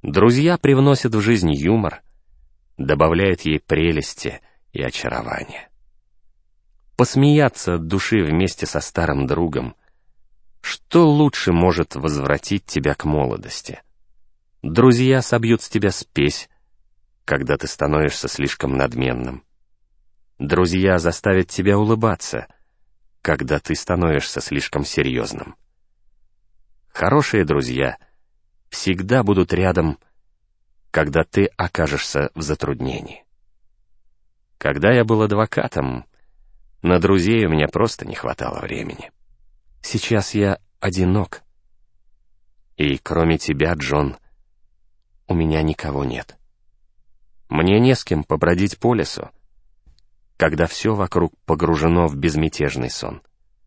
Друзья привносят в жизнь юмор, добавляют ей прелести и очарования. Посмеяться от души вместе со старым другом — что лучше может возвратить тебя к молодости? Друзья собьют с тебя спесь, когда ты становишься слишком надменным. Друзья заставят тебя улыбаться, когда ты становишься слишком серьезным. Хорошие друзья всегда будут рядом, когда ты окажешься в затруднении. Когда я был адвокатом, на друзей у меня просто не хватало времени. Сейчас я одинок. И кроме тебя, Джон, у меня никого нет. Мне не с кем побродить по лесу, когда все вокруг погружено в безмятежный сон.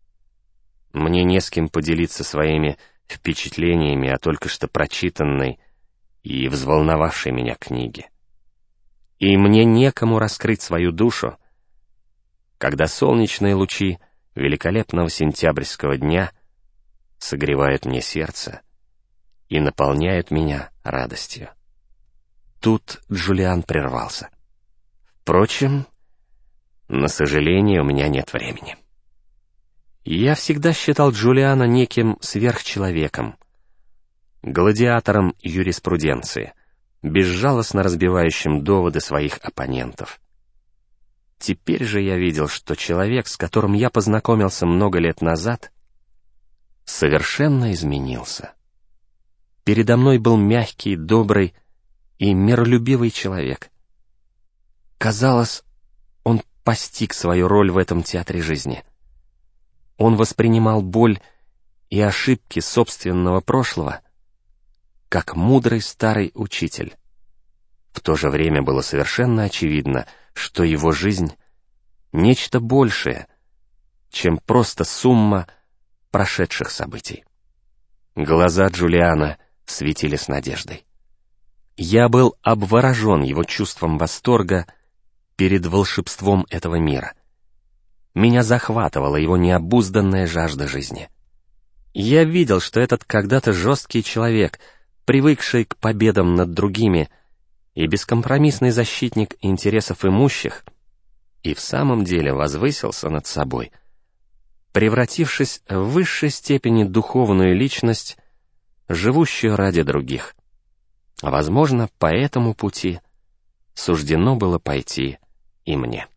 Мне не с кем поделиться своими впечатлениями о только что прочитанной и взволновавшей меня книге. И мне некому раскрыть свою душу, когда солнечные лучи великолепного сентябрьского дня согревают мне сердце и наполняют меня радостью. Тут Джулиан прервался. Впрочем, на сожаление, у меня нет времени. Я всегда считал Джулиана неким сверхчеловеком, гладиатором юриспруденции, безжалостно разбивающим доводы своих оппонентов. Теперь же я видел, что человек, с которым я познакомился много лет назад, совершенно изменился. Передо мной был мягкий, добрый и миролюбивый человек. Казалось, он постиг свою роль в этом театре жизни. Он воспринимал боль и ошибки собственного прошлого как мудрый старый учитель. В то же время было совершенно очевидно, что его жизнь — нечто большее, чем просто сумма прошедших событий. Глаза Джулиана светились надеждой. Я был обворожен его чувством восторга перед волшебством этого мира. Меня захватывала его необузданная жажда жизни. Я видел, что этот когда-то жесткий человек, привыкший к победам над другими и бескомпромиссный защитник интересов имущих, и в самом деле возвысился над собой, превратившись в высшей степени духовную личность, живущую ради других. Возможно, по этому пути суждено было пойти и мне.